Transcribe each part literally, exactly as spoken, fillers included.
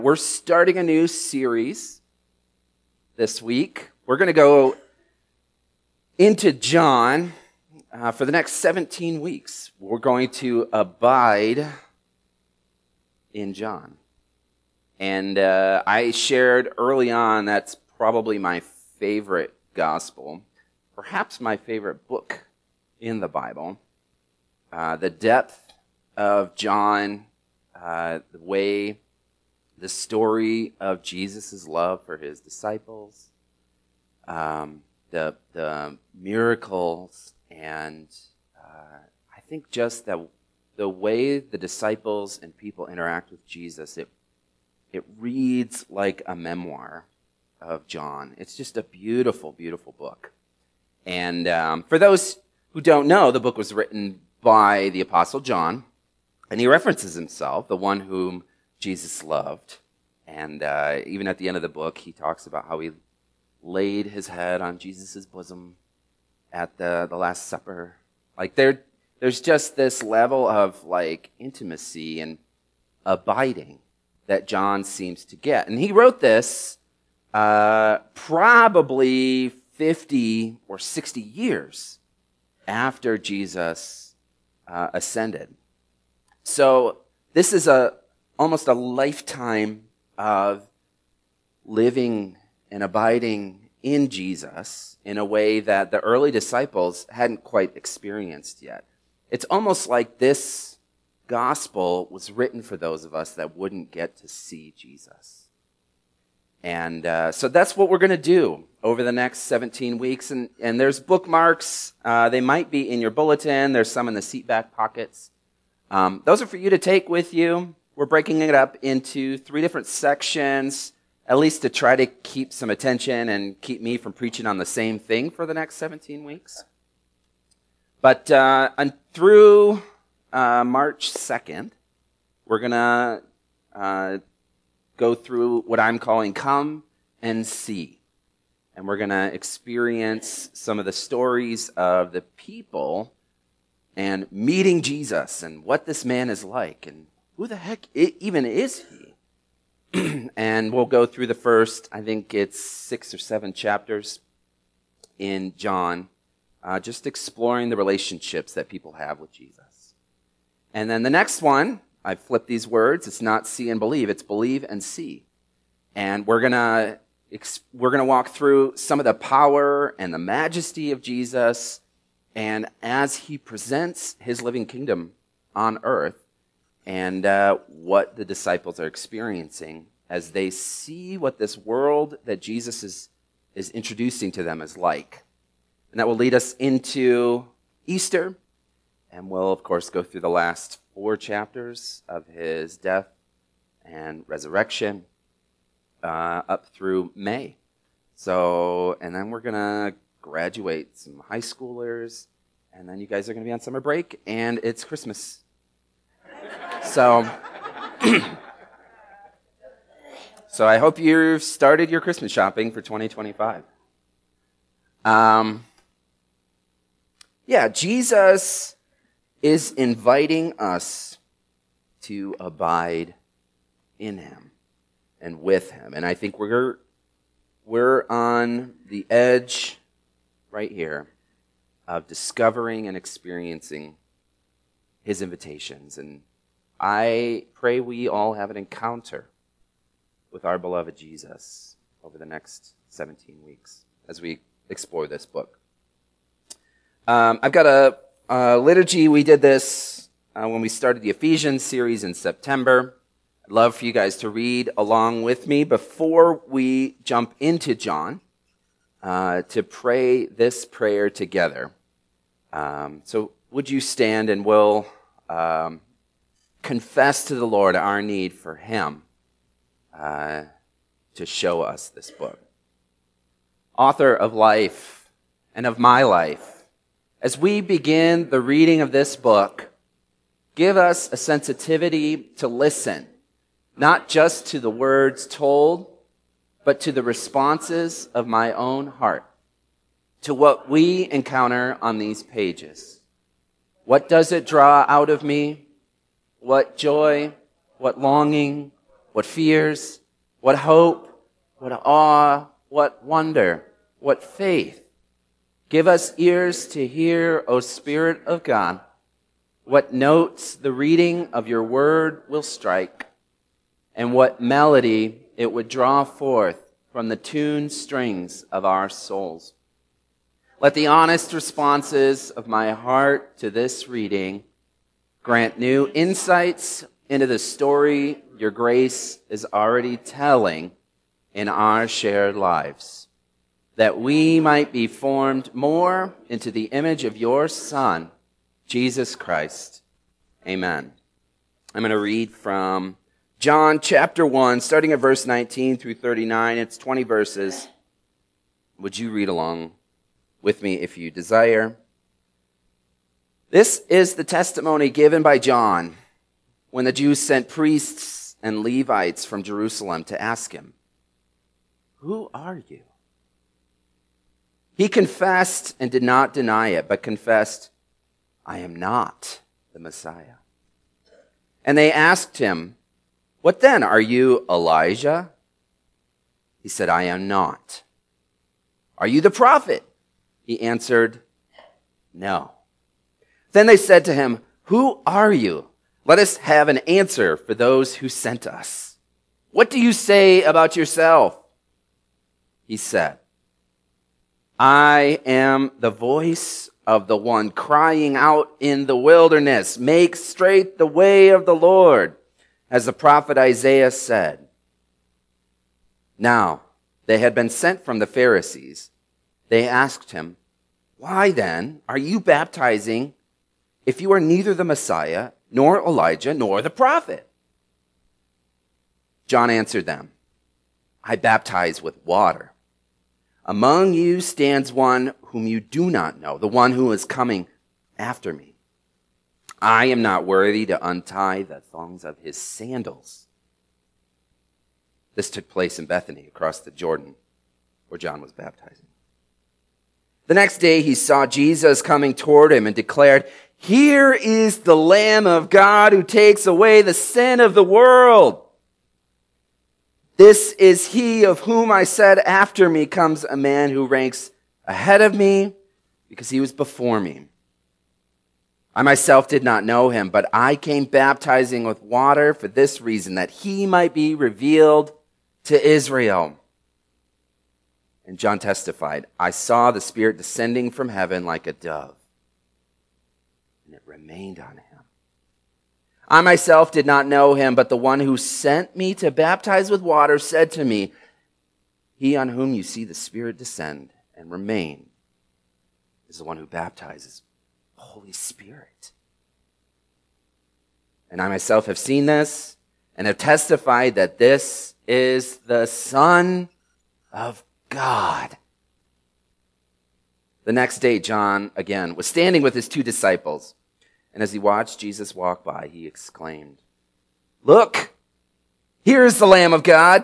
We're starting a new series this week. We're going to go into John uh, for the next seventeen weeks. We're going to abide in John. And uh, I shared early on that's probably my favorite gospel, perhaps my favorite book in the Bible. Uh, the depth of John, uh, the way the story of Jesus' love for his disciples, um, the the miracles, and uh, I think just that the way the disciples and people interact with Jesus, it it reads like a memoir of John. It's just a beautiful, beautiful book. And um, for those who don't know, the book was written by the Apostle John, and he references himself, the one whom Jesus loved. And uh, even at the end of the book, he talks about how he laid his head on Jesus' bosom at the, the Last Supper. Like there, there's just this level of like intimacy and abiding that John seems to get. And he wrote this uh, probably fifty or sixty years after Jesus uh, ascended. So this is a almost a lifetime of living and abiding in Jesus in a way that the early disciples hadn't quite experienced yet. It's almost like this gospel was written for those of us that wouldn't get to see Jesus. And uh, so that's what we're going to do over the next seventeen weeks. And, and there's bookmarks. Uh, they might be in your bulletin. There's some in the seat back pockets. Um, those are for you to take with you. We're breaking it up into three different sections, at least to try to keep some attention and keep me from preaching on the same thing for the next seventeen weeks. But uh, and through uh, March second, we're going to uh, go through what I'm calling Come and See. And we're going to experience some of the stories of the people and meeting Jesus and what this man is like and who the heck even is he? And we'll go through the first, I think it's six or seven chapters in John, uh, just exploring the relationships that people have with Jesus. And then the next one, I flipped these words. It's not see and believe, it's believe and see. And we're gonna we're gonna walk through some of the power and the majesty of Jesus, and as he presents his living kingdom on earth, and uh, what the disciples are experiencing as they see what this world that Jesus is, is introducing to them is like. And that will lead us into Easter, and we'll, of course, go through the last four chapters of his death and resurrection uh, up through May. So, and then we're going to graduate some high schoolers, and then you guys are going to be on summer break, and it's Christmas. So, so I hope you've started your Christmas shopping for twenty twenty-five. Um, yeah, Jesus is inviting us to abide in him and with him. And I think we're, we're on the edge right here of discovering and experiencing his invitations. And I pray we all have an encounter with our beloved Jesus over the next seventeen weeks as we explore this book. Um, I've got a, a liturgy. We did this uh, when we started the Ephesians series in September. I'd love for you guys to read along with me before we jump into John uh, to pray this prayer together. Um, so would you stand and we'll um, confess to the Lord our need for him uh, to show us this book. Author of life and of my life, as we begin the reading of this book, give us a sensitivity to listen, not just to the words told, but to the responses of my own heart, to what we encounter on these pages. What does it draw out of me? What joy, what longing, what fears, what hope, what awe, what wonder, what faith. Give us ears to hear, O Spirit of God, what notes the reading of your word will strike, and what melody it would draw forth from the tuned strings of our souls. Let the honest responses of my heart to this reading grant new insights into the story your grace is already telling in our shared lives, that we might be formed more into the image of your Son, Jesus Christ. Amen. I'm going to read from John chapter one, starting at verse nineteen through thirty-nine. It's twenty verses. Would you read along with me if you desire? This is the testimony given by John when the Jews sent priests and Levites from Jerusalem to ask him, "Who are you?" He confessed and did not deny it, but confessed, "I am not the Messiah." And they asked him, "What then? Are you Elijah?" He said, "I am not." "Are you the prophet?" He answered, "No." Then they said to him, "Who are you? Let us have an answer for those who sent us. What do you say about yourself?" He said, "I am the voice of the one crying out in the wilderness, 'Make straight the way of the Lord,' as the prophet Isaiah said." Now, they had been sent from the Pharisees. They asked him, "Why then are you baptizing if you are neither the Messiah, nor Elijah, nor the prophet?" John answered them, "I baptize with water. Among you stands one whom you do not know, the one who is coming after me. I am not worthy to untie the thongs of his sandals." This took place in Bethany, across the Jordan, where John was baptizing. The next day he saw Jesus coming toward him and declared, "Here is the Lamb of God who takes away the sin of the world. This is he of whom I said, 'After me comes a man who ranks ahead of me because he was before me.' I myself did not know him, but I came baptizing with water for this reason, that he might be revealed to Israel." And John testified, "I saw the Spirit descending from heaven like a dove, and it remained on him. I myself did not know him, but the one who sent me to baptize with water said to me, 'He on whom you see the Spirit descend and remain is the one who baptizes the Holy Spirit.' And I myself have seen this and have testified that this is the Son of God." The next day, John, again, was standing with his two disciples. And as he watched Jesus walk by, he exclaimed, "Look, here is the Lamb of God."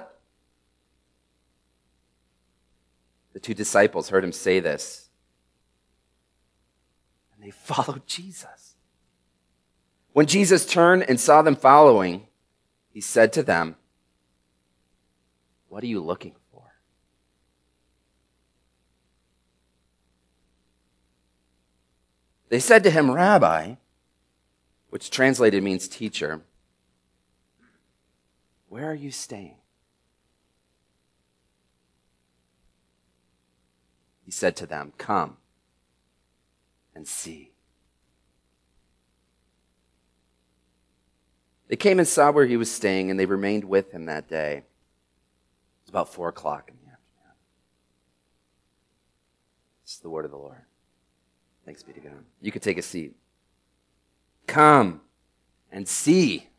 The two disciples heard him say this, and they followed Jesus. When Jesus turned and saw them following, he said to them, "What are you looking for?" They said to him, "Rabbi," which translated means teacher, "where are you staying?" He said to them, "Come and see." They came and saw where he was staying, and they remained with him that day. It was about four o'clock in the afternoon. This is the word of the Lord. Thanks be to God. You could take a seat. Come and see.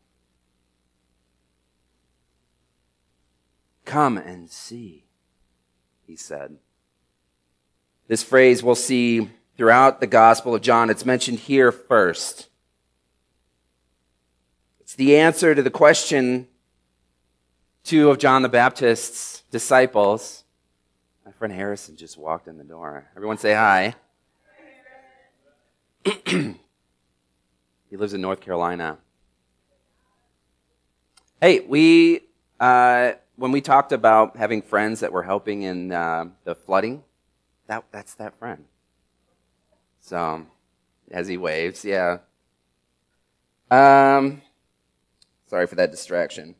Come and see, he said. This phrase we'll see throughout the Gospel of John. It's mentioned here first. It's the answer to the question two of John the Baptist's disciples. My friend Harrison just walked in the door. Everyone say hi. He lives in North Carolina. Hey, we Uh, when we talked about having friends that were helping in uh, the flooding, that that's that friend. So, as he waves, yeah. Um, sorry for that distraction.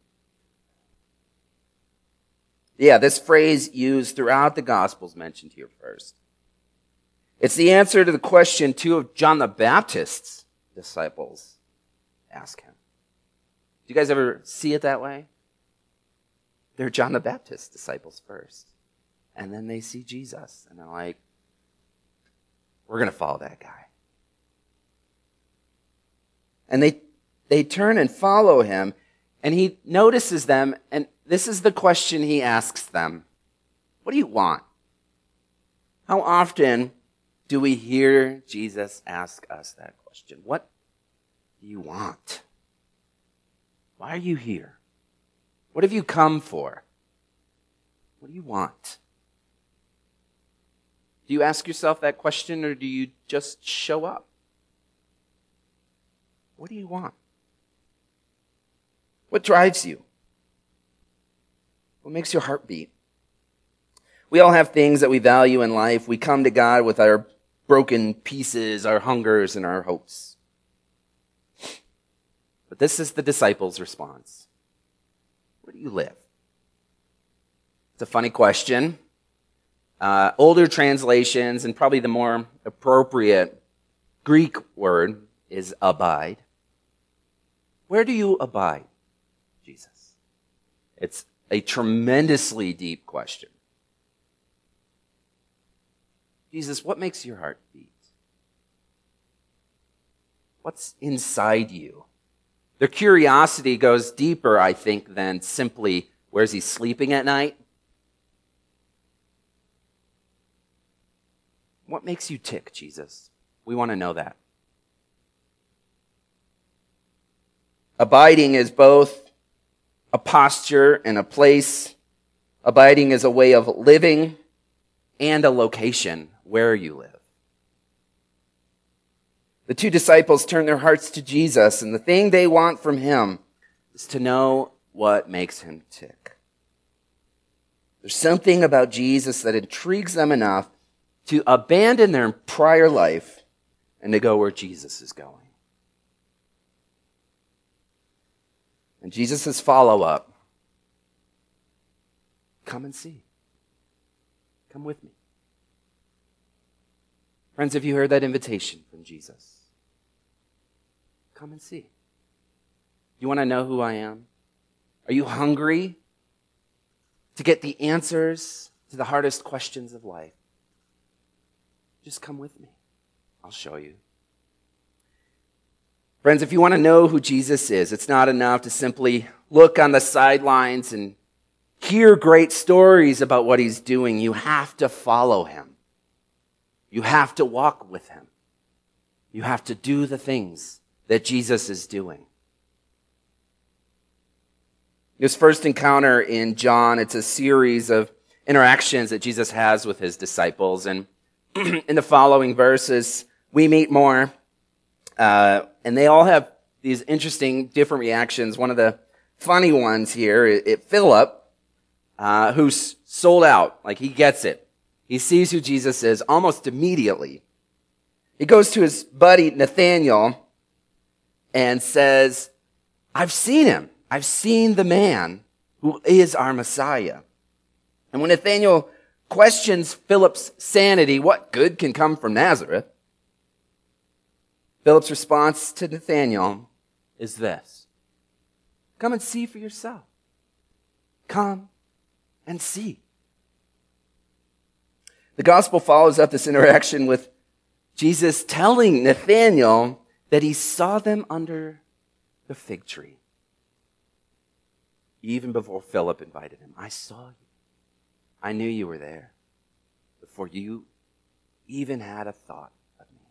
Yeah, this phrase used throughout the Gospels mentioned here first. It's the answer to the question two of John the Baptist's disciples ask him. Do you guys ever see it that way? They're John the Baptist's disciples first. And then they see Jesus. And they're like, we're going to follow that guy. And they they turn and follow him. And he notices them. And this is the question he asks them. What do you want? How often do we hear Jesus ask us that question? What do you want? Why are you here? What have you come for? What do you want? Do you ask yourself that question, or do you just show up? What do you want? What drives you? What makes your heart beat? We all have things that we value in life. We come to God with our broken pieces, our hungers, and our hopes. But this is the disciples' response. Where do you live? It's a funny question. Uh, older translations, and probably the more appropriate Greek word is abide. Where do you abide, Jesus? It's a tremendously deep question. Jesus, what makes your heart beat? What's inside you? Their curiosity goes deeper, I think, than simply, where's he sleeping at night? What makes you tick, Jesus? We want to know that. Abiding is both a posture and a place. Abiding is a way of living and a location where you live. The two disciples turn their hearts to Jesus, and the thing they want from him is to know what makes him tick. There's something about Jesus that intrigues them enough to abandon their prior life and to go where Jesus is going. And Jesus' follow-up, come and see. Come with me. Friends, have you heard that invitation from Jesus? Come and see. You want to know who I am? Are you hungry to get the answers to the hardest questions of life? Just come with me. I'll show you. Friends, if you want to know who Jesus is, it's not enough to simply look on the sidelines and hear great stories about what he's doing. You have to follow him. You have to walk with him. You have to do the things that Jesus is doing. This first encounter in John, it's a series of interactions that Jesus has with his disciples. And in the following verses, we meet more. Uh, and they all have these interesting, different reactions. One of the funny ones here, it, it Philip, uh, who's sold out. Like, he gets it. He sees who Jesus is almost immediately. He goes to his buddy Nathanael and says, I've seen him. I've seen the man who is our Messiah. And when Nathanael questions Philip's sanity, what good can come from Nazareth? Philip's response to Nathanael is this: come and see for yourself. Come and see. The gospel follows up this interaction with Jesus telling Nathanael that he saw them under the fig tree. Even before Philip invited him. I saw you. I knew you were there before you even had a thought of me.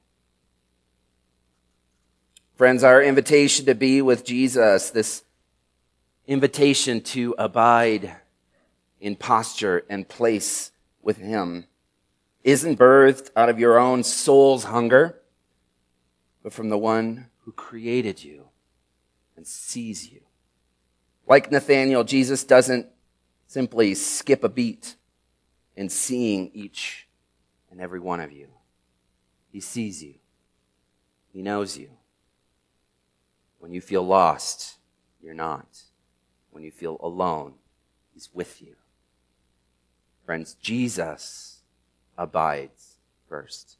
Friends, our invitation to be with Jesus, this invitation to abide in posture and place with him, isn't birthed out of your own soul's hunger, but from the one who created you and sees you Like Nathanael, Jesus doesn't simply skip a beat in seeing each and every one of you. He sees you. He knows you. When you feel lost, you're not. When you feel alone, he's with you. Friends, Jesus abides first.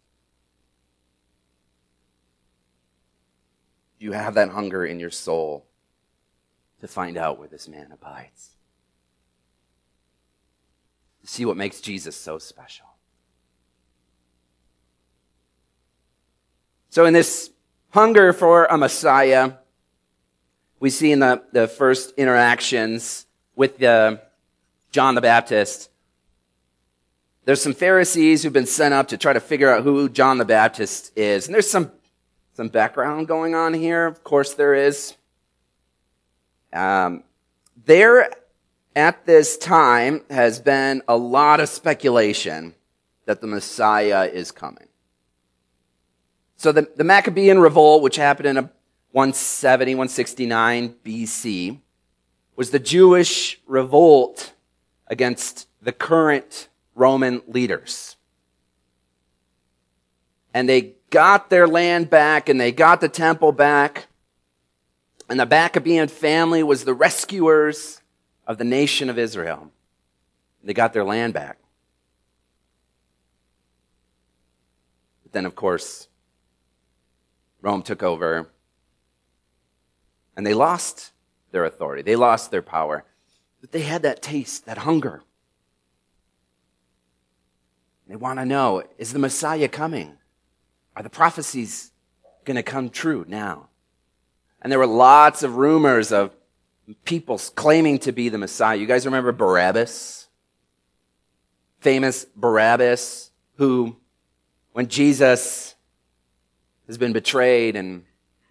You have that hunger in your soul to find out where this man abides. To see what makes Jesus so special. So in this hunger for a Messiah, we see in the, the first interactions with the, John the Baptist, there's some Pharisees who've been sent up to try to figure out who John the Baptist is. And there's some, some background going on here. Of course there is. Um, there at this time has been a lot of speculation that the Messiah is coming. So the, the Maccabean revolt, which happened in one seventy, one sixty-nine B C, was the Jewish revolt against the current Roman leaders. And they got their land back and they got the temple back. And the Maccabean family was the rescuers of the nation of Israel. They got their land back. But then, of course, Rome took over and they lost their authority. They lost their power. But they had that taste, that hunger. They want to know, is the Messiah coming? Are the prophecies going to come true now? And there were lots of rumors of people claiming to be the Messiah. You guys remember Barabbas? Famous Barabbas, who, when Jesus has been betrayed and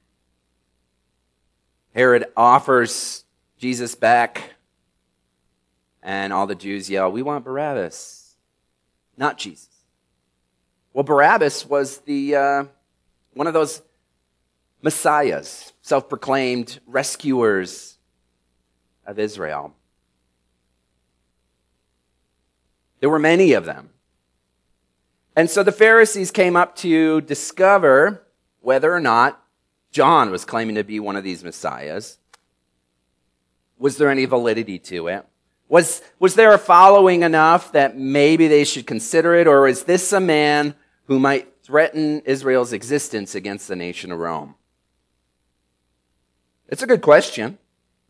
Herod offers Jesus back, and all the Jews yell, "We want Barabbas, not Jesus." Well, Barabbas was the uh, one of those messiahs, self-proclaimed rescuers of Israel. There were many of them. And so the Pharisees came up to discover whether or not John was claiming to be one of these messiahs. Was there any validity to it? Was, was there a following enough that maybe they should consider it? Or is this a man who might threaten Israel's existence against the nation of Rome? It's a good question.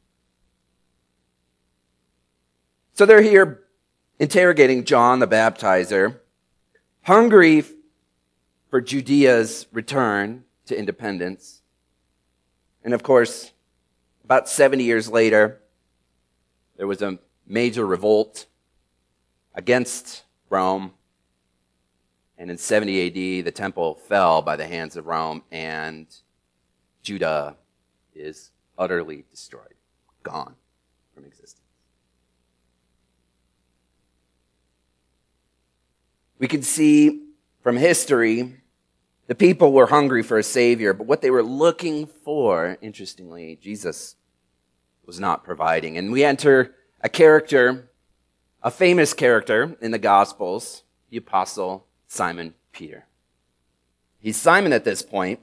So they're here interrogating John the Baptizer, hungry for Judea's return to independence. And of course, about seventy years later, there was a major revolt against Rome. And in seventy A D, the temple fell by the hands of Rome, and Judah is utterly destroyed, gone from existence. We can see from history, the people were hungry for a Savior, but what they were looking for, interestingly, Jesus was not providing. And we enter a character, a famous character in the Gospels, the Apostle Simon Peter. He's Simon at this point.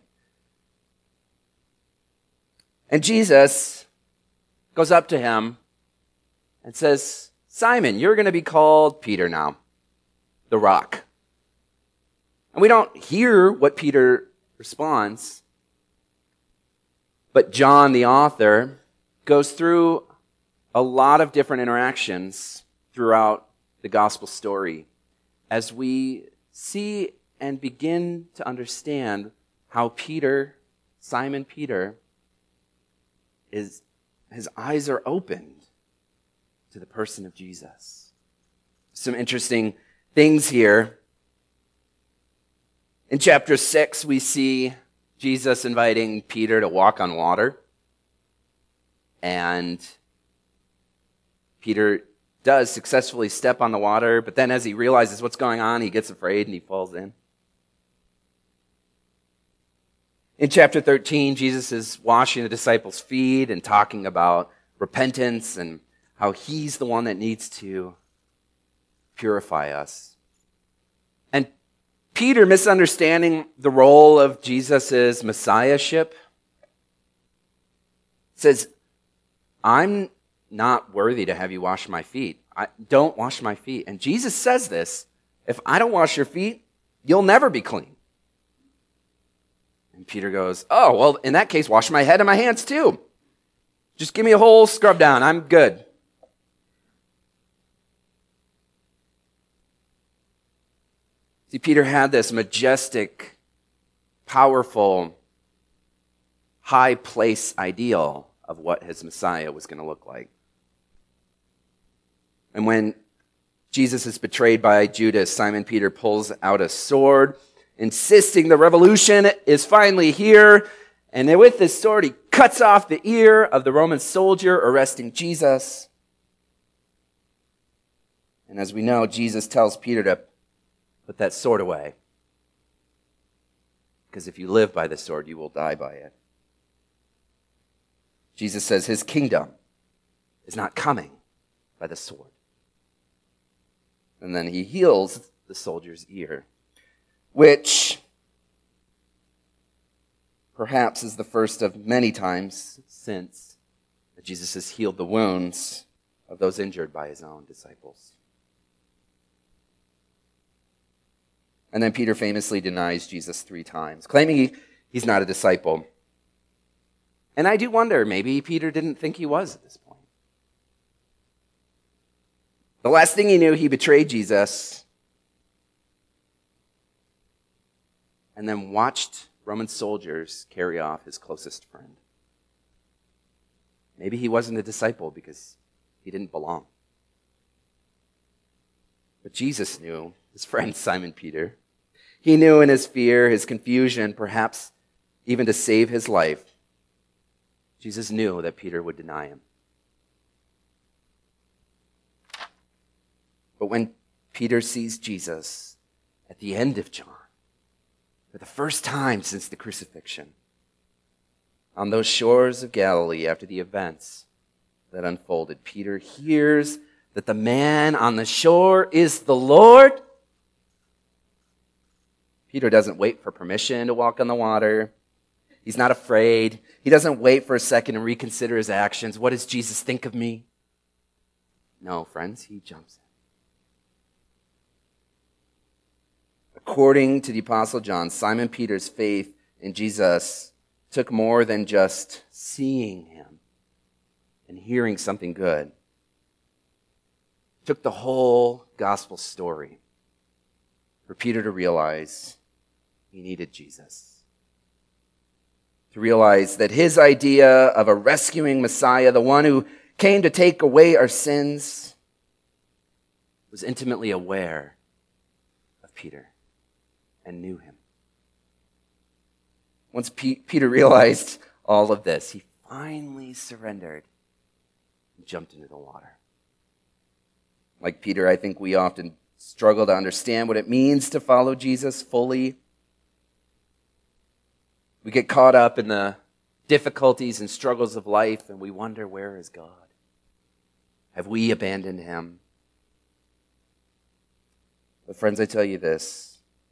And Jesus goes up to him and says, "Simon, you're going to be called Peter now, the rock." And we don't hear what Peter responds, but John, the author, goes through a lot of different interactions throughout the gospel story as we see and begin to understand how Peter, Simon Peter, is, his eyes are opened to the person of Jesus. Some interesting things here. In chapter six, we see Jesus inviting Peter to walk on water. And Peter does successfully step on the water, but then as he realizes what's going on, he gets afraid and he falls in. In chapter thirteen, Jesus is washing the disciples' feet and talking about repentance and how he's the one that needs to purify us. And Peter, misunderstanding the role of Jesus' messiahship, says, I'm not worthy to have you wash my feet. I, don't wash my feet. And Jesus says this, if I don't wash your feet, you'll never be clean. And Peter goes, oh, well, in that case, wash my head and my hands too. Just give me a whole scrub down. I'm good. See, Peter had this majestic, powerful, high place ideal of what his Messiah was going to look like. And when Jesus is betrayed by Judas, Simon Peter pulls out a sword, insisting the revolution is finally here. And then with this sword, he cuts off the ear of the Roman soldier arresting Jesus. And as we know, Jesus tells Peter to put that sword away. Because if you live by the sword, you will die by it. Jesus says his kingdom is not coming by the sword. And then he heals the soldier's ear, which perhaps is the first of many times since that Jesus has healed the wounds of those injured by his own disciples. And then Peter famously denies Jesus three times, claiming he, he's not a disciple. And I do wonder, maybe Peter didn't think he was at this point. The last thing he knew, he betrayed Jesus and then watched Roman soldiers carry off his closest friend. Maybe he wasn't a disciple because he didn't belong. But Jesus knew his friend Simon Peter. He knew in his fear, his confusion, perhaps even to save his life, Jesus knew that Peter would deny him. But when Peter sees Jesus at the end of John, for the first time since the crucifixion, on those shores of Galilee after the events that unfolded, Peter hears that the man on the shore is the Lord. Peter doesn't wait for permission to walk on the water. He's not afraid. He doesn't wait for a second and reconsider his actions. What does Jesus think of me? No, friends, he jumps in. According to the Apostle John, Simon Peter's faith in Jesus took more than just seeing him and hearing something good. It took the whole gospel story for Peter to realize he needed Jesus. To realize that his idea of a rescuing Messiah, the one who came to take away our sins, was intimately aware of Peter and knew him. Once P- Peter realized all of this, he finally surrendered and jumped into the water. Like Peter, I think we often struggle to understand what it means to follow Jesus fully. We get caught up in the difficulties and struggles of life, and we wonder, where is God? Have we abandoned him? But friends, I tell you this.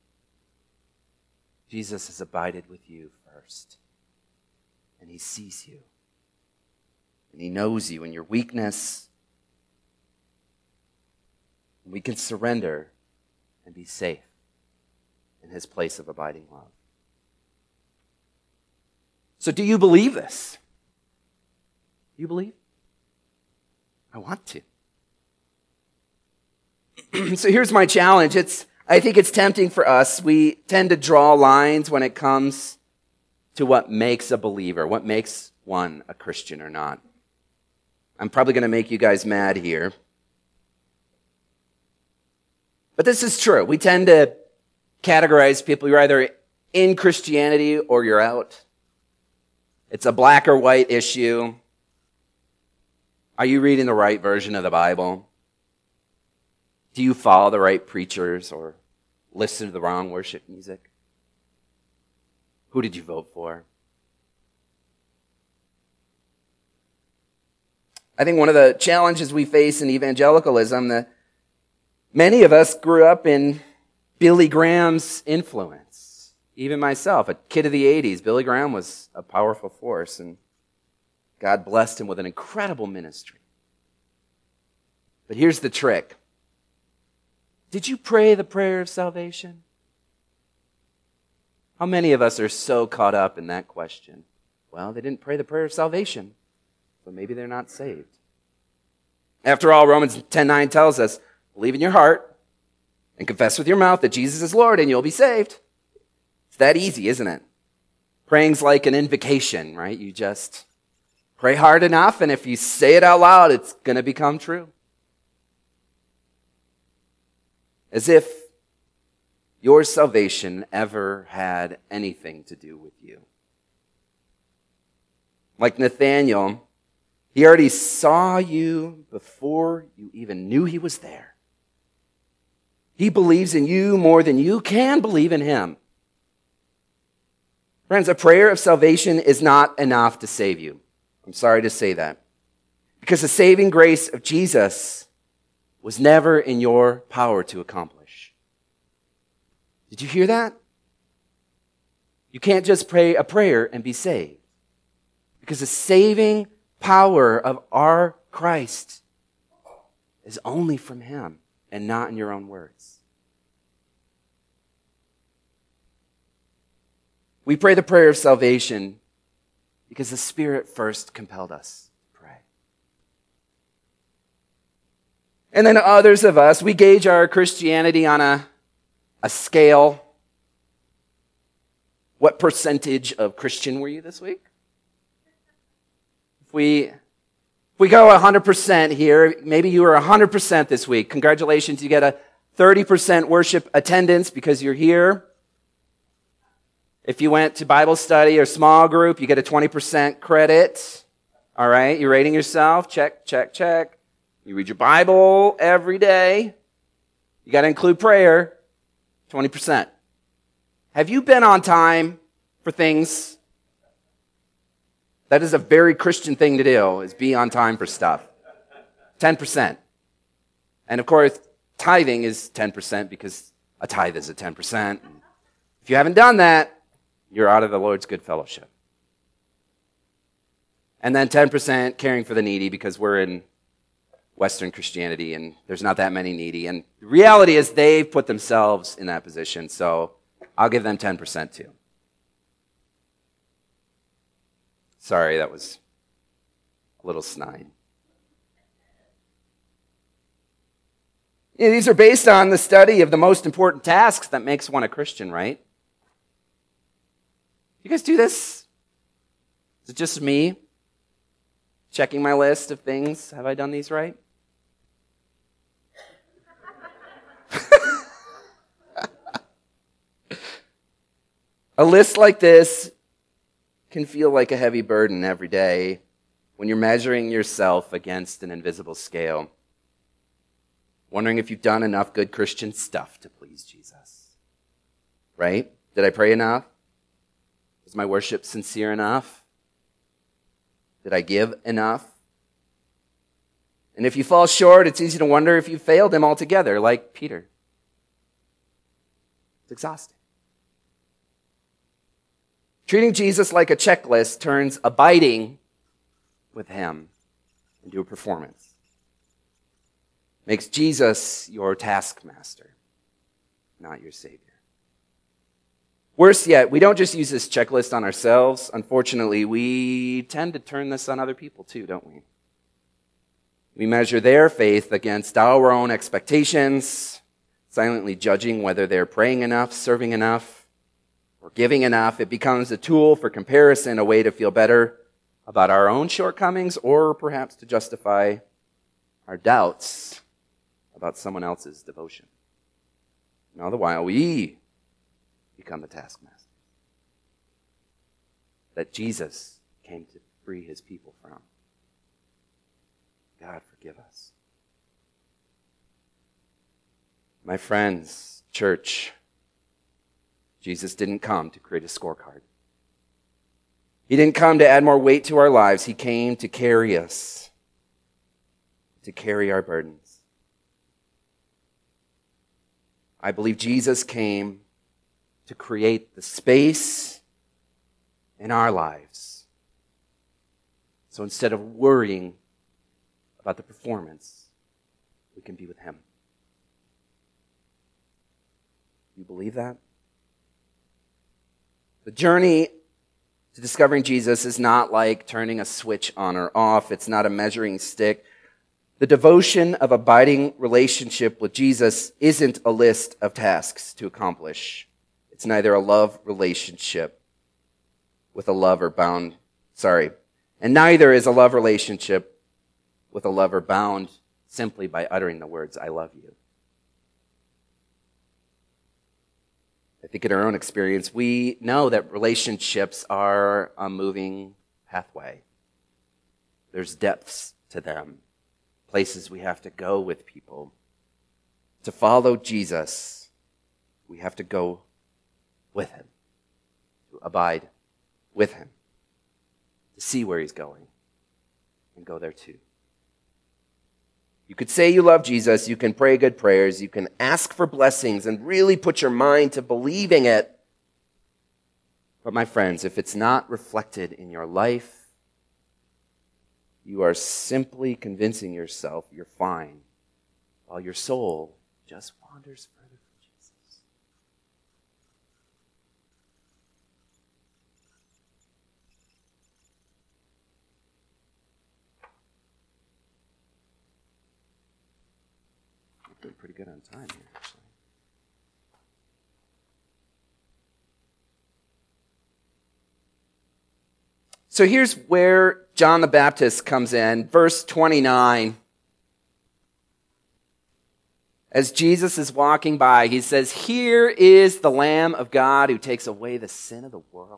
Jesus has abided with you first. And he sees you. And he knows you in your weakness. And we can surrender and be safe in his place of abiding love. So do you believe this? Do you believe? I want to. So here's my challenge. It's I think it's tempting for us. We tend to draw lines when it comes to what makes a believer, what makes one a Christian or not. I'm probably going to make you guys mad here. But this is true. We tend to categorize people. You're either in Christianity or you're out. It's a black or white issue. Are you reading the right version of the Bible? Do you follow the right preachers or listen to the wrong worship music? Who did you vote for? I think one of the challenges we face in evangelicalism, that many of us grew up in Billy Graham's influence. Even myself, a kid of the eighties, Billy Graham was a powerful force, and God blessed him with an incredible ministry. But here's the trick. Did you pray the prayer of salvation? How many of us are so caught up in that question? Well, they didn't pray the prayer of salvation, so maybe they're not saved. After all, Romans ten nine tells us, believe in your heart and confess with your mouth that Jesus is Lord and you'll be saved. It's that easy, isn't it? Praying's like an invocation, right? You just pray hard enough, and if you say it out loud, it's going to become true. As if your salvation ever had anything to do with you. Like Nathanael, he already saw you before you even knew he was there. He believes in you more than you can believe in him. Friends, a prayer of salvation is not enough to save you. I'm sorry to say that. Because the saving grace of Jesus was never in your power to accomplish. Did you hear that? You can't just pray a prayer and be saved. Because the saving power of our Christ is only from him and not in your own words. We pray the prayer of salvation because the Spirit first compelled us to pray. And then others of us, we gauge our Christianity on a, a scale. What percentage of Christian were you this week? If we, if we go one hundred percent here, maybe you were one hundred percent this week. Congratulations, you get a thirty percent worship attendance because you're here. If you went to Bible study or small group, you get a twenty percent credit. All right, you're rating yourself. Check, check, check. You read your Bible every day. You got to include prayer. twenty percent. Have you been on time for things? That is a very Christian thing to do, is be on time for stuff. ten percent. And of course, tithing is ten percent because a tithe is a ten percent. If you haven't done that, you're out of the Lord's good fellowship. And then ten percent caring for the needy, because we're in Western Christianity and there's not that many needy. And the reality is they've put themselves in that position, so I'll give them ten percent too. Sorry, that was a little snide. Yeah, these are based on the study of the most important tasks that makes one a Christian, right? You guys do this? Is it just me checking my list of things? Have I done these right? A list like this can feel like a heavy burden every day when you're measuring yourself against an invisible scale, wondering if you've done enough good Christian stuff to please Jesus. Right? Did I pray enough? Was my worship sincere enough? Did I give enough? And if you fall short, it's easy to wonder if you failed him altogether, like Peter. It's exhausting. Treating Jesus like a checklist turns abiding with him into a performance. Makes Jesus your taskmaster, not your Savior. Worse yet, we don't just use this checklist on ourselves. Unfortunately, we tend to turn this on other people too, don't we? We measure their faith against our own expectations, silently judging whether they're praying enough, serving enough, or giving enough. It becomes a tool for comparison, a way to feel better about our own shortcomings, or perhaps to justify our doubts about someone else's devotion. And all the while, we become the taskmaster that Jesus came to free his people from. God, forgive us. My friends, church, Jesus didn't come to create a scorecard. He didn't come to add more weight to our lives. He came to carry us. to carry our burdens. I believe Jesus came to create the space in our lives. So instead of worrying about the performance, we can be with him. You believe that? The journey to discovering Jesus is not like turning a switch on or off. It's not a measuring stick. The devotion of abiding relationship with Jesus isn't a list of tasks to accomplish. It's neither a love relationship with a lover bound, sorry, and neither is a love relationship with a lover bound simply by uttering the words, I love you. I think in our own experience, we know that relationships are a moving pathway. There's depths to them, places we have to go with people. To follow Jesus, we have to go with him, to abide with him, to see where he's going, and go there too. You could say you love Jesus, you can pray good prayers, you can ask for blessings and really put your mind to believing it. But my friends, if it's not reflected in your life, you are simply convincing yourself you're fine, while your soul just wanders further from Jesus. I'm doing pretty good on time here, actually. So here's where John the Baptist comes in. Verse twenty-nine. As Jesus is walking by, he says, "Here is the Lamb of God who takes away the sin of the world."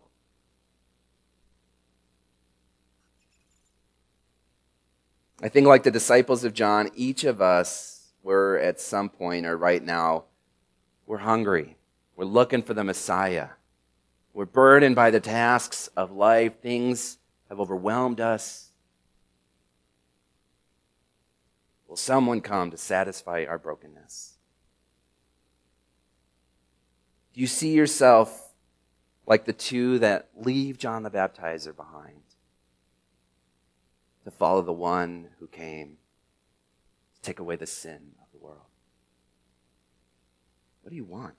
I think like the disciples of John, each of us were at some point or right now, we're hungry. We're looking for the Messiah. We're burdened by the tasks of life. Things have overwhelmed us. Will someone come to satisfy our brokenness? Do you see yourself like the two that leave John the Baptizer behind to follow the one who came to take away the sin of the world? What do you want?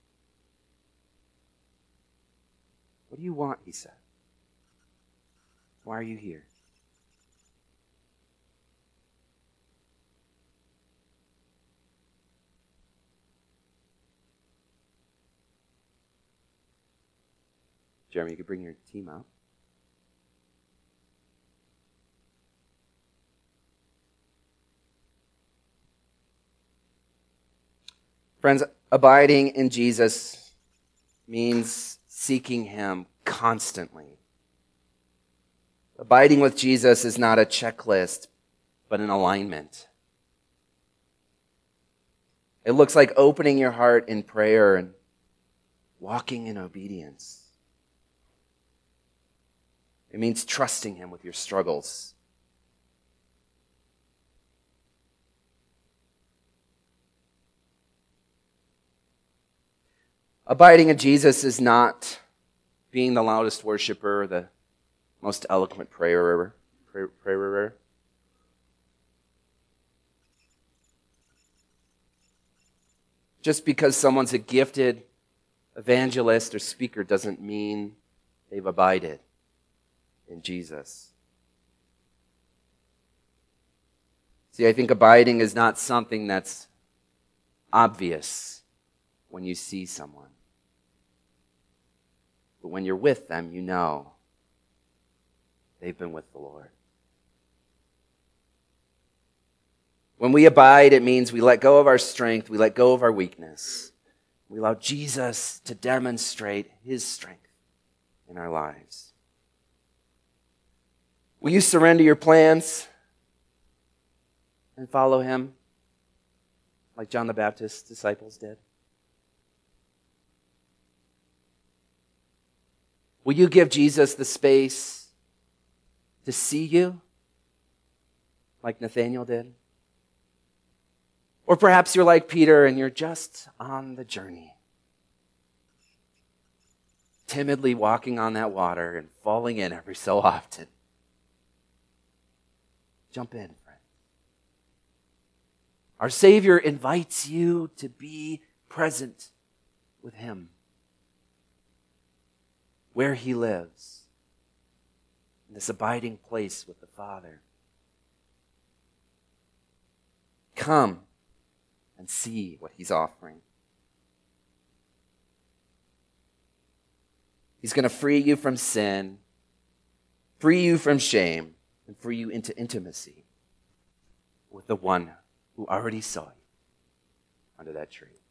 What do you want, he said. Why are you here? Jeremy, you could bring your team out. Friends, abiding in Jesus means seeking him constantly. Abiding with Jesus is not a checklist, but an alignment. It looks like opening your heart in prayer and walking in obedience. It means trusting him with your struggles. Abiding in Jesus is not being the loudest worshiper, the most eloquent prayer, prayer, prayer. Just because someone's a gifted evangelist or speaker doesn't mean they've abided in Jesus. See, I think abiding is not something that's obvious when you see someone. But when you're with them, you know they've been with the Lord. When we abide, it means we let go of our strength, we let go of our weakness. We allow Jesus to demonstrate his strength in our lives. Will you surrender your plans and follow him like John the Baptist's disciples did? Will you give Jesus the space to see you like Nathanael did? Or perhaps you're like Peter and you're just on the journey, timidly walking on that water and falling in every so often. Jump in, friend. Our Savior invites you to be present with him, where he lives, in this abiding place with the Father. Come and see what he's offering. He's going to free you from sin, free you from shame, and free you into intimacy with the one who already saw you under that tree.